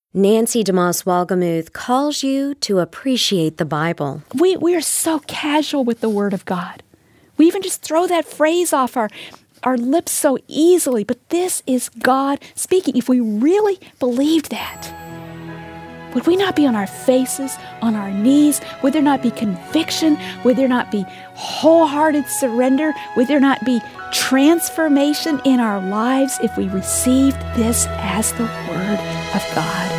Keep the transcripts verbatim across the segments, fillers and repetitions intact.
Nancy DeMoss Wolgemuth calls you to appreciate the Bible. We, we are so casual with the Word of God. We even just throw that phrase off our, our lips so easily, but this is God speaking. If we really believed that, would we not be on our faces, on our knees? Would there not be conviction? Would there not be wholehearted surrender? Would there not be transformation in our lives if we received this as the Word of God?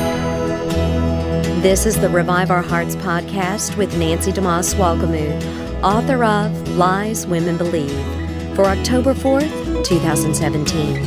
This is the Revive Our Hearts podcast with Nancy DeMoss Wolgemuth, author of Lies Women Believe, for October fourth, twenty seventeen.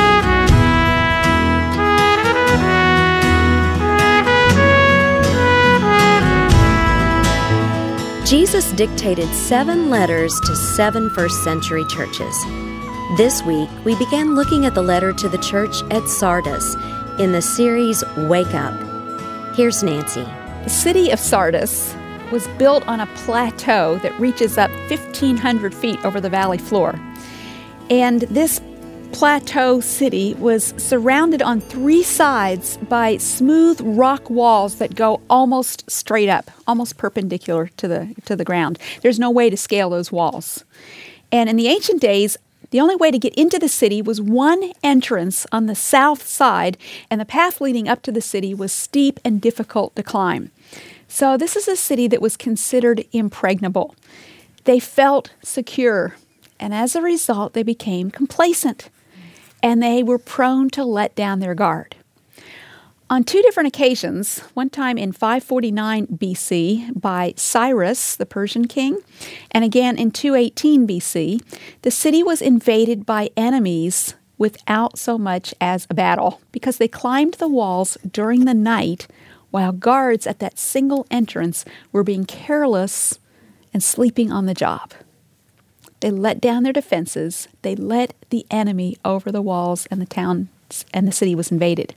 Jesus dictated seven letters to seven first-century churches. This week, we began looking at the letter to the church at Sardis in the series Wake Up. Here's Nancy. The city of Sardis was built on a plateau that reaches up fifteen hundred feet over the valley floor. And this plateau city was surrounded on three sides by smooth rock walls that go almost straight up, almost perpendicular to the to the ground. There's no way to scale those walls. And in the ancient days, the only way to get into the city was one entrance on the south side, and the path leading up to the city was steep and difficult to climb. So this is a city that was considered impregnable. They felt secure, and as a result, they became complacent, and they were prone to let down their guard. On two different occasions, one time in five forty-nine B C by Cyrus, the Persian king, and again in two eighteen B C, the city was invaded by enemies without so much as a battle because they climbed the walls during the night while guards at that single entrance were being careless and sleeping on the job. They let down their defenses. They let the enemy over the walls, and the town and the city was invaded.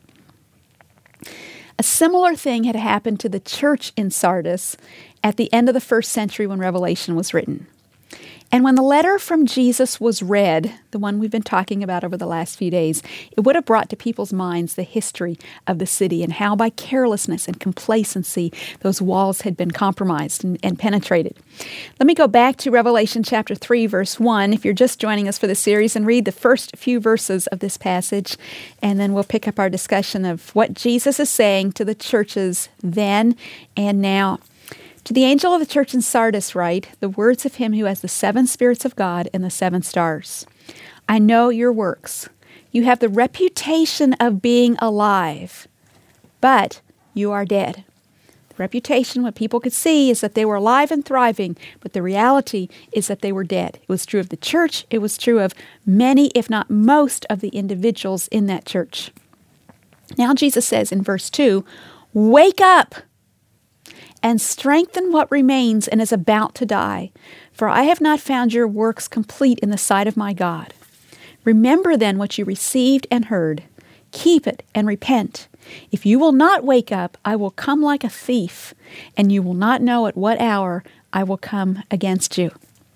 A similar thing had happened to the church in Sardis at the end of the first century when Revelation was written. And when the letter from Jesus was read, the one we've been talking about over the last few days, it would have brought to people's minds the history of the city and how by carelessness and complacency those walls had been compromised and, and penetrated. Let me go back to Revelation chapter three, verse one, if you're just joining us for the series, and read the first few verses of this passage, and then we'll pick up our discussion of what Jesus is saying to the churches then and now. To the angel of the church in Sardis write, the words of him who has the seven spirits of God and the seven stars. I know your works. You have the reputation of being alive, but you are dead. The reputation, what people could see, is that they were alive and thriving, but the reality is that they were dead. It was true of the church. It was true of many, if not most, of the individuals in that church. Now Jesus says in verse two, wake up and strengthen what remains and is about to die, for I have not found your works complete in the sight of my God. Remember then what you received and heard. Keep it and repent. If you will not wake up, I will come like a thief, and you will not know at what hour I will come against you.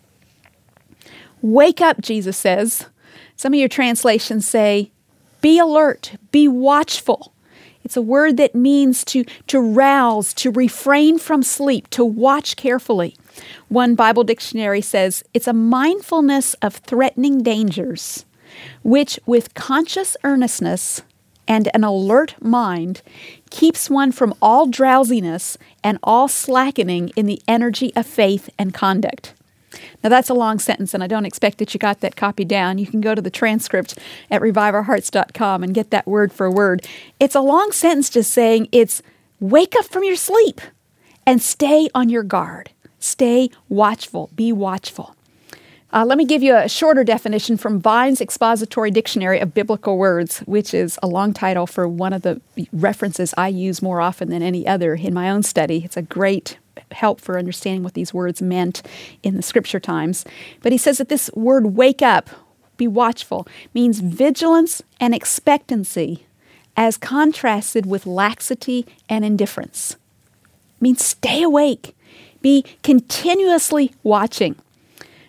Wake up, Jesus says. Some of your translations say, be alert, be watchful. It's a word that means to, to rouse, to refrain from sleep, to watch carefully. One Bible dictionary says it's a mindfulness of threatening dangers, which with conscious earnestness and an alert mind keeps one from all drowsiness and all slackening in the energy of faith and conduct. Now, that's a long sentence, and I don't expect that you got that copy down. You can go to the transcript at revive our hearts dot com and get that word for word. It's a long sentence just saying it's wake up from your sleep and stay on your guard. Stay watchful. Be watchful. Uh, let me give you a shorter definition from Vine's Expository Dictionary of Biblical Words, which is a long title for one of the references I use more often than any other in my own study. It's a great help for understanding what these words meant in the scripture times. But he says that this word wake up, be watchful, means vigilance and expectancy as contrasted with laxity and indifference. It means stay awake, be continuously watching.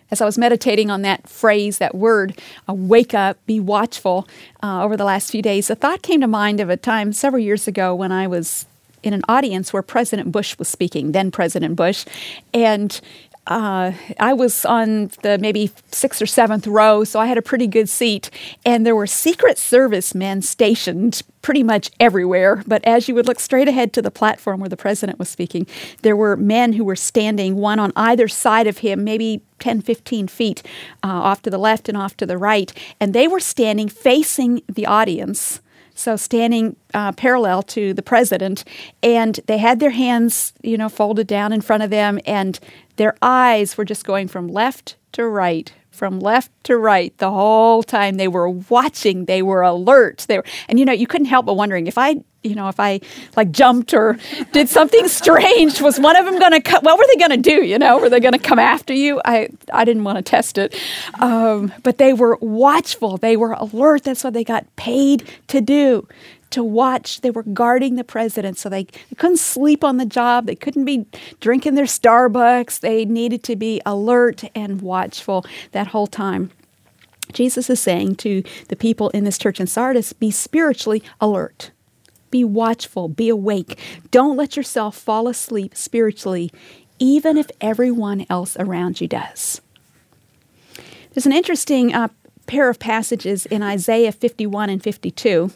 As I was meditating on that phrase, that word, uh, wake up, be watchful, uh, over the last few days, a thought came to mind of a time several years ago when I was in an audience where President Bush was speaking, then President Bush, and Uh, I was on the maybe sixth or seventh row, so I had a pretty good seat. And there were Secret Service men stationed pretty much everywhere. But as you would look straight ahead to the platform where the president was speaking, there were men who were standing, one on either side of him, maybe ten, fifteen feet uh, off to the left and off to the right. And they were standing facing the audience. So standing uh, parallel to the president, and they had their hands, you know, folded down in front of them, and their eyes were just going from left to right, from left to right the whole time. They were watching. They were alert. They were, and you know, you couldn't help but wondering if I, you know, if I like jumped or did something strange, was one of them going to come? What were they going to do? You know, were they going to come after you? I, I didn't want to test it, um, but they were watchful. They were alert. That's what they got paid to do. To watch. They were guarding the president, so they, they couldn't sleep on the job. They couldn't be drinking their Starbucks. They needed to be alert and watchful that whole time. Jesus is saying to the people in this church in Sardis, be spiritually alert. Be watchful. Be awake. Don't let yourself fall asleep spiritually, even if everyone else around you does. There's an interesting uh, pair of passages in Isaiah fifty-one and fifty-two.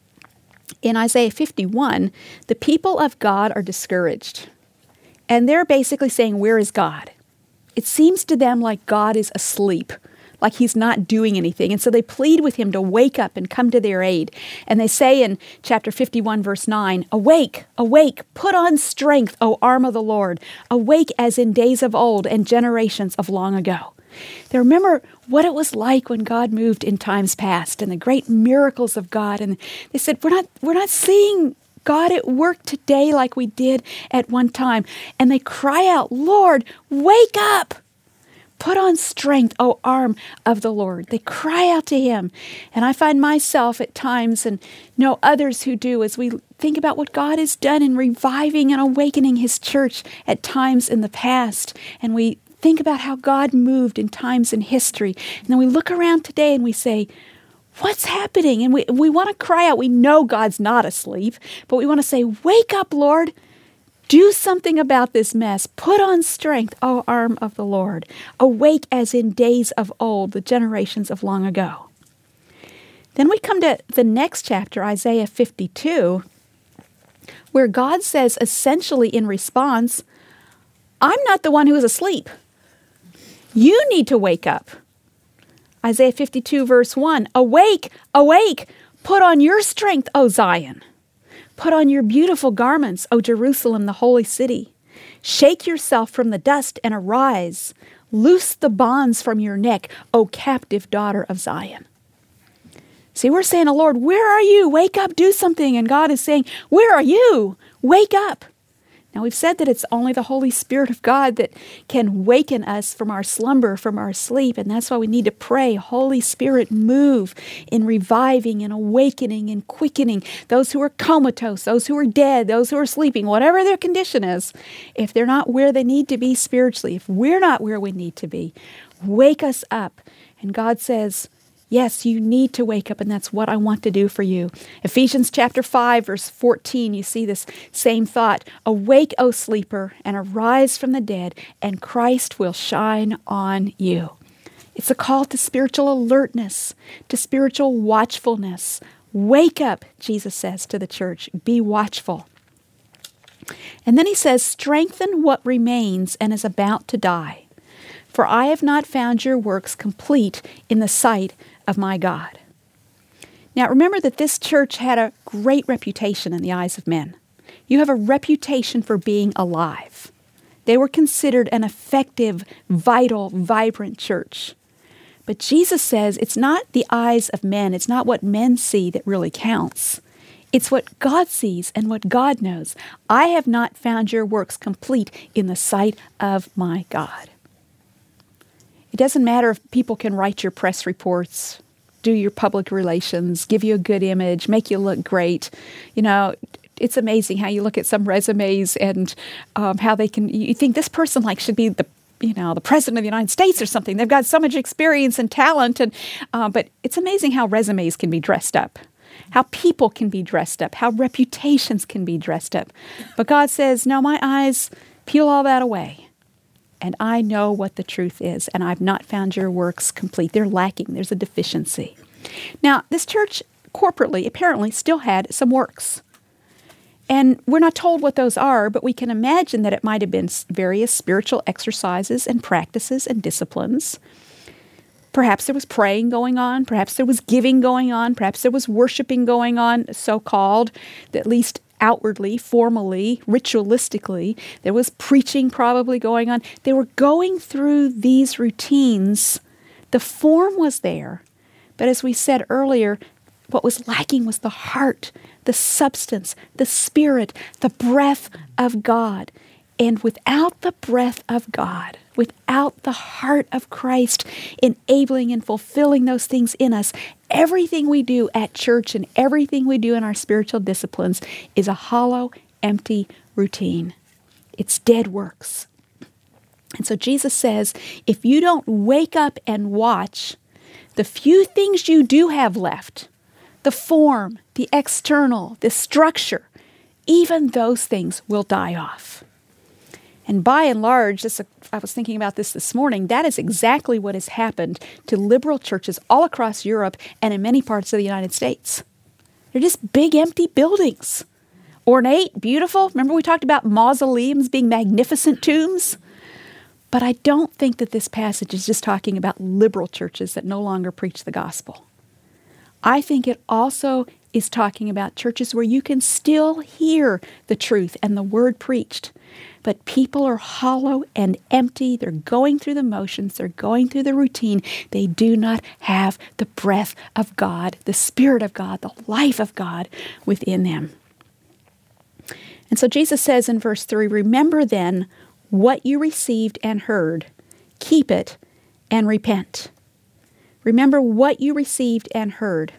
In Isaiah fifty-one, the people of God are discouraged. And they're basically saying, where is God? It seems to them like God is asleep, like he's not doing anything. And so they plead with him to wake up and come to their aid. And they say in chapter fifty-one, verse nine, awake, awake, put on strength, O arm of the Lord. Awake as in days of old and generations of long ago. They remember what it was like when God moved in times past and the great miracles of God. And they said, we're not, we're not seeing God at work today like we did at one time. And they cry out, Lord, wake up. Put on strength, O arm of the Lord. They cry out to him. And I find myself at times, and know others who do, as we think about what God has done in reviving and awakening his church at times in the past. And we think about how God moved in times in history. And then we look around today and we say, what's happening? And we, we want to cry out. We know God's not asleep, but we want to say, wake up, Lord. Do something about this mess. Put on strength, O arm of the Lord. Awake as in days of old, the generations of long ago. Then we come to the next chapter, Isaiah fifty-two, where God says essentially in response, I'm not the one who is asleep. You need to wake up. Isaiah fifty-two, verse one, awake, awake, put on your strength, O Zion. Put on your beautiful garments, O Jerusalem, the holy city. Shake yourself from the dust and arise. Loose the bonds from your neck, O captive daughter of Zion. See, we're saying to the Lord, where are you? Wake up, do something. And God is saying, where are you? Wake up. Now, we've said that it's only the Holy Spirit of God that can waken us from our slumber, from our sleep, and that's why we need to pray, Holy Spirit, move in reviving and awakening and quickening those who are comatose, those who are dead, those who are sleeping, whatever their condition is. If they're not where they need to be spiritually, if we're not where we need to be, wake us up. And God says, yes, you need to wake up, and that's what I want to do for you. Ephesians chapter five, verse fourteen, you see this same thought. Awake, O sleeper, and arise from the dead, and Christ will shine on you. It's a call to spiritual alertness, to spiritual watchfulness. Wake up, Jesus says to the church. Be watchful. And then he says, strengthen what remains and is about to die. For I have not found your works complete in the sight of my God. Now remember that this church had a great reputation in the eyes of men. You have a reputation for being alive. They were considered an effective, vital, vibrant church. But Jesus says it's not the eyes of men, it's not what men see that really counts. It's what God sees and what God knows. I have not found your works complete in the sight of my God. It doesn't matter if people can write your press reports, do your public relations, give you a good image, make you look great. You know, it's amazing how you look at some resumes and um, how they can, you think this person like should be the you know, the president of the United States or something. They've got so much experience and talent. And uh, but it's amazing how resumes can be dressed up, how people can be dressed up, how reputations can be dressed up. But God says, no, my eyes peel all that away. And I know what the truth is, and I've not found your works complete. They're lacking. There's a deficiency. Now, this church corporately apparently still had some works. And we're not told what those are, but we can imagine that it might have been various spiritual exercises and practices and disciplines. Perhaps there was praying going on. Perhaps there was giving going on. Perhaps there was worshiping going on, so-called, at least outwardly, formally, ritualistically. There was preaching probably going on. They were going through these routines. The form was there. But as we said earlier, what was lacking was the heart, the substance, the spirit, the breath of God. And without the breath of God, without the heart of Christ enabling and fulfilling those things in us, everything we do at church and everything we do in our spiritual disciplines is a hollow, empty routine. It's dead works. And so Jesus says, if you don't wake up and watch, the few things you do have left, the form, the external, the structure, even those things will die off. And by and large, this, I was thinking about this this morning, that is exactly what has happened to liberal churches all across Europe and in many parts of the United States. They're just big, empty buildings. Ornate, beautiful. Remember we talked about mausoleums being magnificent tombs? But I don't think that this passage is just talking about liberal churches that no longer preach the gospel. I think it also is talking about churches where you can still hear the truth and the word preached, but people are hollow and empty. They're going through the motions. They're going through the routine. They do not have the breath of God, the Spirit of God, the life of God within them. And so Jesus says in verse three, remember then what you received and heard, keep it and repent. Remember what you received and heard.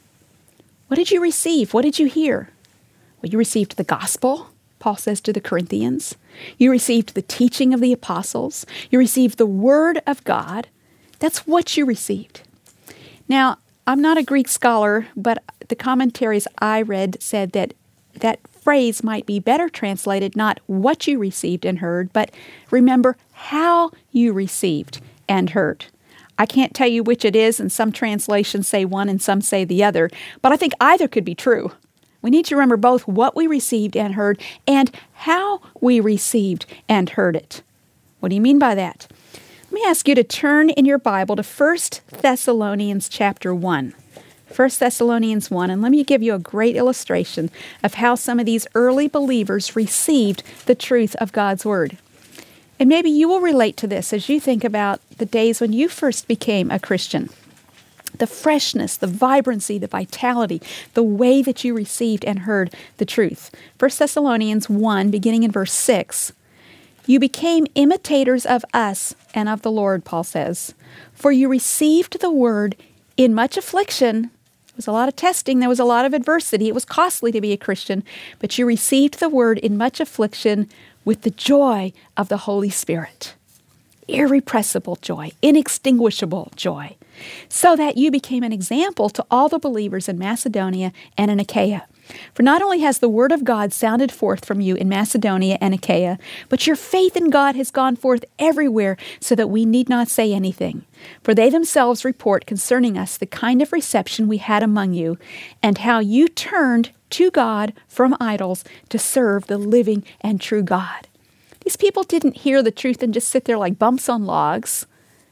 What did you receive? What did you hear? Well, you received the gospel, Paul says to the Corinthians. You received the teaching of the apostles. You received the word of God. That's what you received. Now, I'm not a Greek scholar, but the commentaries I read said that that phrase might be better translated, not what you received and heard, but remember how you received and heard. I can't tell you which it is, and some translations say one and some say the other, but I think either could be true. We need to remember both what we received and heard and how we received and heard it. What do you mean by that? Let me ask you to turn in your Bible to First Thessalonians chapter one. First Thessalonians one, and let me give you a great illustration of how some of these early believers received the truth of God's Word. And maybe you will relate to this as you think about the days when you first became a Christian. The freshness, the vibrancy, the vitality, the way that you received and heard the truth. First Thessalonians one, beginning in verse six, you became imitators of us and of the Lord, Paul says, for you received the word in much affliction. There was a lot of testing. There was a lot of adversity. It was costly to be a Christian, but you received the word in much affliction with the joy of the Holy Spirit. Irrepressible joy, inextinguishable joy, so that you became an example to all the believers in Macedonia and in Achaia. For not only has the word of God sounded forth from you in Macedonia and Achaia, but your faith in God has gone forth everywhere, so that we need not say anything. For they themselves report concerning us the kind of reception we had among you, and how you turned to God from idols to serve the living and true God. These people didn't hear the truth and just sit there like bumps on logs.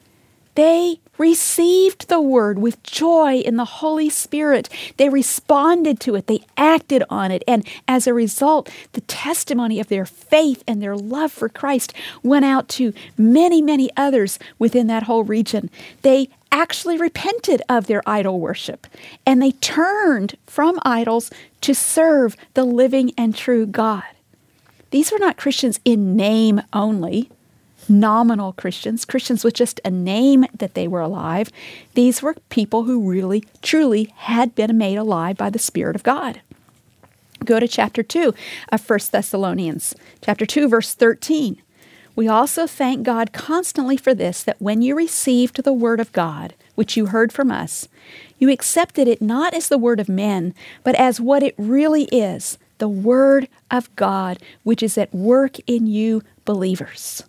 They received the word with joy in the Holy Spirit. They responded to it. They acted on it. And as a result, the testimony of their faith and their love for Christ went out to many, many others within that whole region. They actually repented of their idol worship, and they turned from idols to serve the living and true God. These were not Christians in name only, nominal Christians, Christians with just a name that they were alive. These were people who really, truly had been made alive by the Spirit of God. Go to chapter two of First Thessalonians, chapter two, verse thirteen. We also thank God constantly for this, that when you received the word of God, which you heard from us, you accepted it not as the word of men, but as what it really is, the word of God, which is at work in you believers.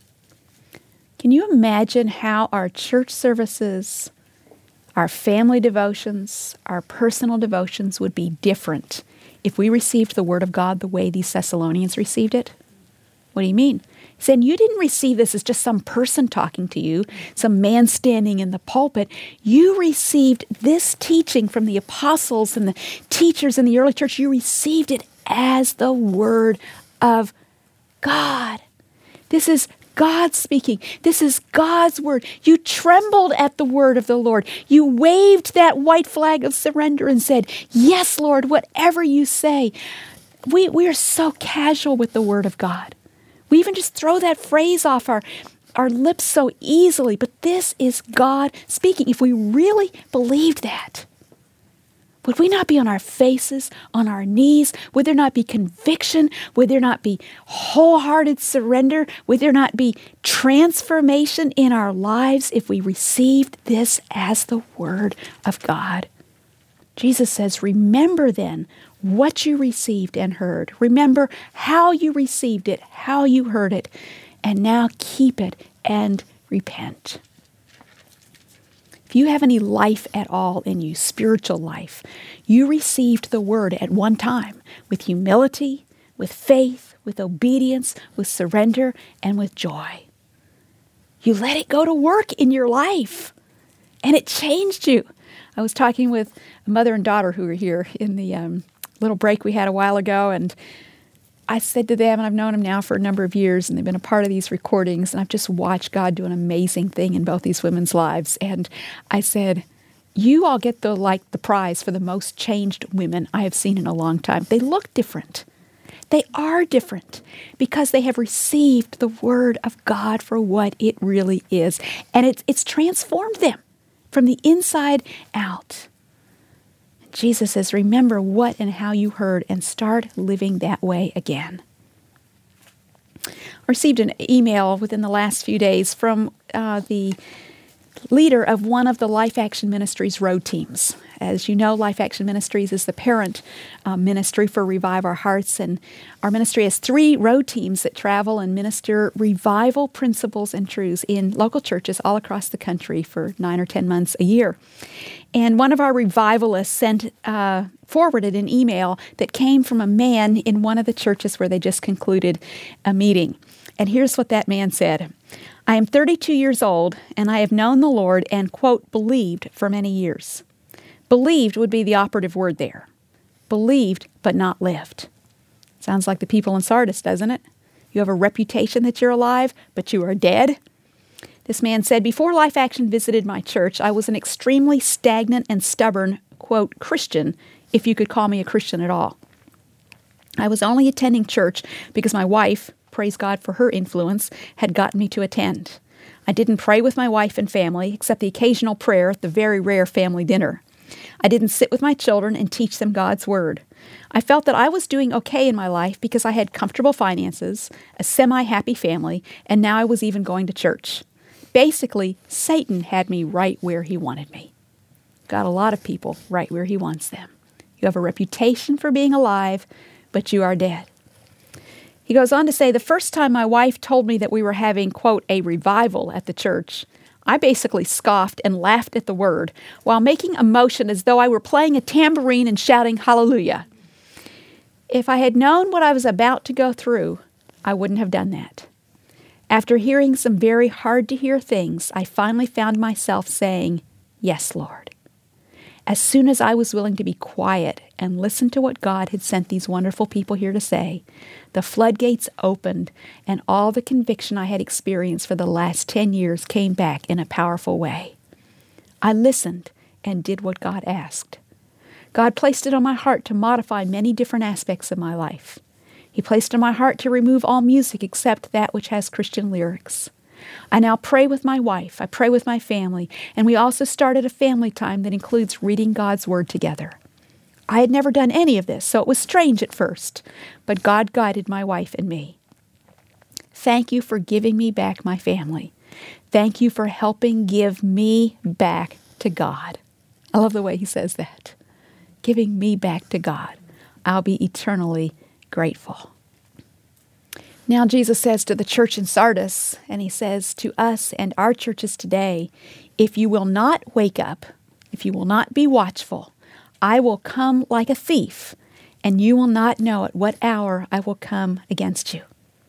Can you imagine how our church services, our family devotions, our personal devotions would be different if we received the word of God the way these Thessalonians received it? What do you mean? He's saying you didn't receive this as just some person talking to you, some man standing in the pulpit. You received this teaching from the apostles and the teachers in the early church. You received it as the word of God. This is God speaking. This is God's word. You trembled at the word of the Lord. You waved that white flag of surrender and said, yes, Lord, whatever you say. We, we are so casual with the word of God. We even just throw that phrase off our, our lips so easily. But this is God speaking. If we really believed that, would we not be on our faces, on our knees? Would there not be conviction? Would there not be wholehearted surrender? Would there not be transformation in our lives if we received this as the word of God? Jesus says, remember then what you received and heard. Remember how you received it, how you heard it, and now keep it and repent. If you have any life at all in you, spiritual life, you received the word at one time with humility, with faith, with obedience, with surrender, and with joy. You let it go to work in your life, and it changed you. I was talking with a mother and daughter who were here in the um, little break we had a while ago, and I said to them, and I've known them now for a number of years, and they've been a part of these recordings, and I've just watched God do an amazing thing in both these women's lives. And I said, you all get the like the prize for the most changed women I have seen in a long time. They look different. They are different because they have received the word of God for what it really is. And it's, it's transformed them from the inside out. Jesus says, remember what and how you heard and start living that way again. I received an email within the last few days from uh, the leader of one of the Life Action Ministries road teams. As you know, Life Action Ministries is the parent uh, ministry for Revive Our Hearts, and our ministry has three road teams that travel and minister revival principles and truths in local churches all across the country for nine or ten months a year. And one of our revivalists sent uh, forwarded an email that came from a man in one of the churches where they just concluded a meeting. And here's what that man said. I am thirty-two years old, and I have known the Lord and, quote, believed for many years. Believed would be the operative word there. Believed, but not lived. Sounds like the people in Sardis, doesn't it? You have a reputation that you're alive, but you are dead. This man said, before Life Action visited my church, I was an extremely stagnant and stubborn, quote, Christian, if you could call me a Christian at all. I was only attending church because my wife, praise God for her influence, had gotten me to attend. I didn't pray with my wife and family, except the occasional prayer at the very rare family dinner. I didn't sit with my children and teach them God's Word. I felt that I was doing okay in my life because I had comfortable finances, a semi-happy family, and now I was even going to church. Basically, Satan had me right where he wanted me. Got a lot of people right where he wants them. You have a reputation for being alive, but you are dead. He goes on to say, the first time my wife told me that we were having, quote, a revival at the church, I basically scoffed and laughed at the word while making a motion as though I were playing a tambourine and shouting hallelujah. If I had known what I was about to go through, I wouldn't have done that. After hearing some very hard-to-hear things, I finally found myself saying, yes, Lord. As soon as I was willing to be quiet and listen to what God had sent these wonderful people here to say, the floodgates opened and all the conviction I had experienced for the last ten years came back in a powerful way. I listened and did what God asked. God placed it on my heart to modify many different aspects of my life. He placed it on my heart to remove all music except that which has Christian lyrics. I now pray with my wife, I pray with my family, and we also started a family time that includes reading God's Word together. I had never done any of this, so it was strange at first, but God guided my wife and me. Thank you for giving me back my family. Thank you for helping give me back to God. I love the way he says that. Giving me back to God. I'll be eternally grateful. Now Jesus says to the church in Sardis, and he says to us and our churches today, if you will not wake up, if you will not be watchful, I will come like a thief, and you will not know at what hour I will come against you.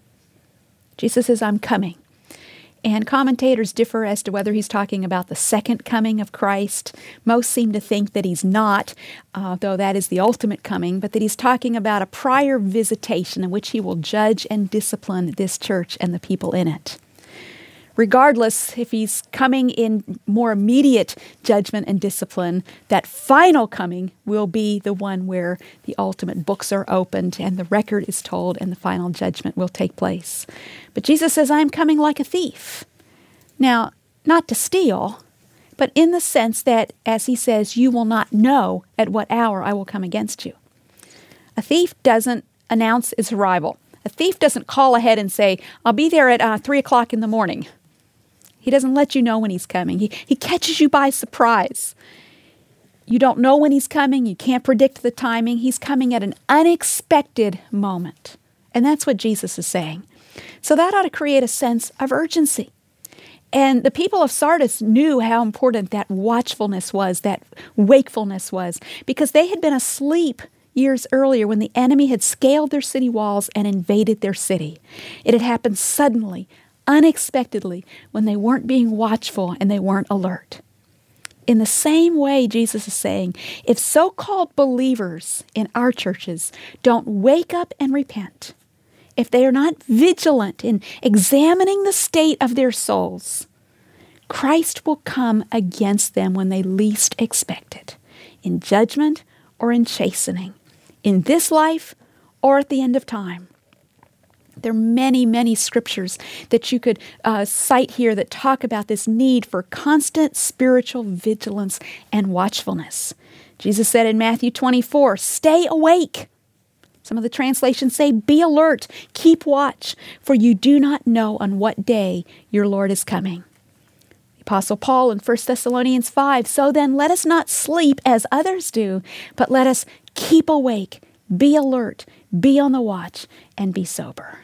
Jesus says, I'm coming. And commentators differ as to whether he's talking about the second coming of Christ. Most seem to think that he's not, uh, though that is the ultimate coming, but that he's talking about a prior visitation in which he will judge and discipline this church and the people in it. Regardless, if he's coming in more immediate judgment and discipline, that final coming will be the one where the ultimate books are opened and the record is told and the final judgment will take place. But Jesus says, I'm coming like a thief. Now, not to steal, but in the sense that, as he says, you will not know at what hour I will come against you. A thief doesn't announce his arrival. A thief doesn't call ahead and say, I'll be there at uh, three o'clock in the morning. He doesn't let you know when he's coming. He, he catches you by surprise. You don't know when he's coming. You can't predict the timing. He's coming at an unexpected moment. And that's what Jesus is saying. So that ought to create a sense of urgency. And the people of Sardis knew how important that watchfulness was, that wakefulness was, because they had been asleep years earlier when the enemy had scaled their city walls and invaded their city. It had happened suddenly, unexpectedly, when they weren't being watchful and they weren't alert. In the same way, Jesus is saying, if so-called believers in our churches don't wake up and repent, if they are not vigilant in examining the state of their souls, Christ will come against them when they least expect it, in judgment or in chastening, in this life or at the end of time. There are many, many scriptures that you could uh, cite here that talk about this need for constant spiritual vigilance and watchfulness. Jesus said in Matthew twenty-four, stay awake. Some of the translations say, be alert, keep watch, for you do not know on what day your Lord is coming. The Apostle Paul in First Thessalonians five, so then let us not sleep as others do, but let us keep awake, be alert, be on the watch, and be sober.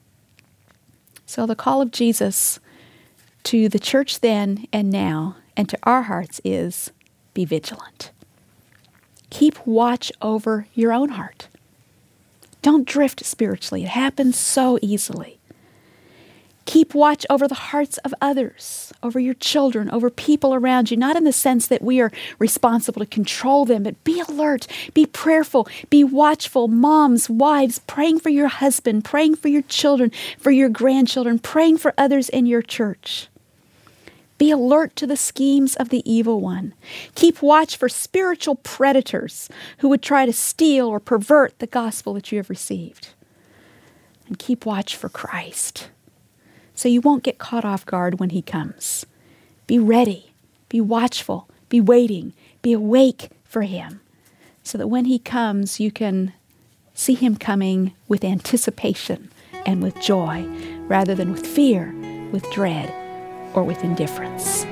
So the call of Jesus to the church then and now and to our hearts is be vigilant. Keep watch over your own heart. Don't drift spiritually. It happens so easily. Keep watch over the hearts of others, over your children, over people around you, not in the sense that we are responsible to control them, but be alert, be prayerful, be watchful. Moms, wives, praying for your husband, praying for your children, for your grandchildren, praying for others in your church. Be alert to the schemes of the evil one. Keep watch for spiritual predators who would try to steal or pervert the gospel that you have received. And keep watch for Christ, so you won't get caught off guard when he comes. Be ready, be watchful, be waiting, be awake for him, so that when he comes, you can see him coming with anticipation and with joy, rather than with fear, with dread, or with indifference.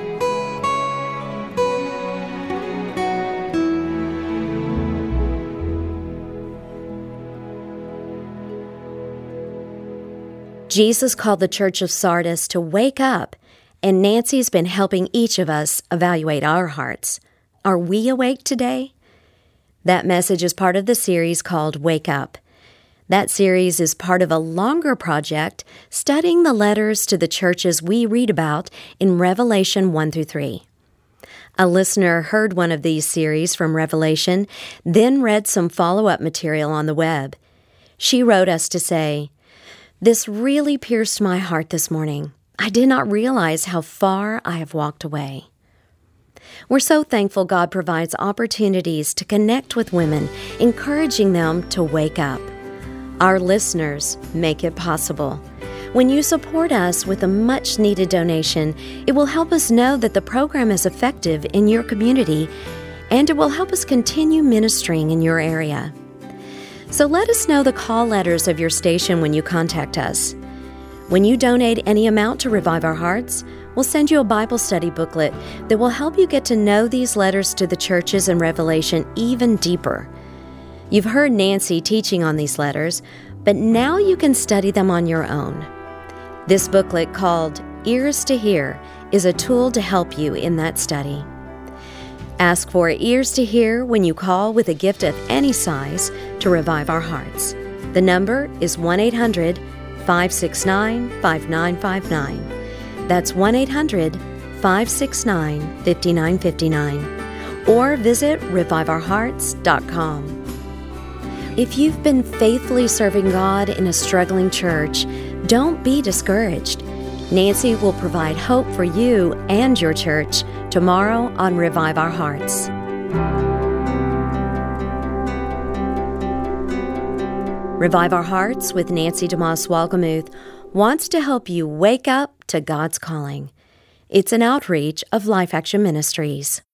Jesus called the church of Sardis to wake up, and Nancy's been helping each of us evaluate our hearts. Are we awake today? That message is part of the series called Wake Up. That series is part of a longer project studying the letters to the churches we read about in Revelation one through three. A listener heard one of these series from Revelation, then read some follow-up material on the web. She wrote us to say, "This really pierced my heart this morning. I did not realize how far I have walked away." We're so thankful God provides opportunities to connect with women, encouraging them to wake up. Our listeners make it possible. When you support us with a much-needed donation, it will help us know that the program is effective in your community, and it will help us continue ministering in your area. So let us know the call letters of your station when you contact us. When you donate any amount to Revive Our Hearts, we'll send you a Bible study booklet that will help you get to know these letters to the churches in Revelation even deeper. You've heard Nancy teaching on these letters, but now you can study them on your own. This booklet, called Ears to Hear, is a tool to help you in that study. Ask for Ears to Hear when you call with a gift of any size to Revive Our Hearts. The number is one eight hundred, five six nine, five nine five nine. That's one eight hundred, five six nine, five nine five nine. Or visit revive our hearts dot com. If you've been faithfully serving God in a struggling church, don't be discouraged. Nancy will provide hope for you and your church tomorrow on Revive Our Hearts. Revive Our Hearts with Nancy DeMoss Wolgemuth wants to help you wake up to God's calling. It's an outreach of Life Action Ministries.